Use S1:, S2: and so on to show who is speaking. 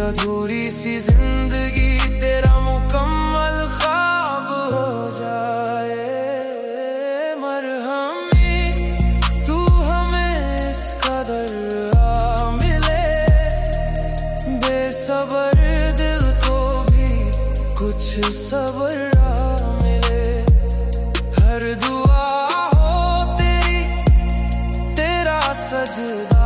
S1: अधूरी सी जिंदगी तेरा मुकम्मल ख्वाब हो जाए। मरहमी तू हमें इस कदर मिले, बेसबर दिल को भी कुछ सब्र मिले। हर दुआ हो तेरी, तेरा सजदा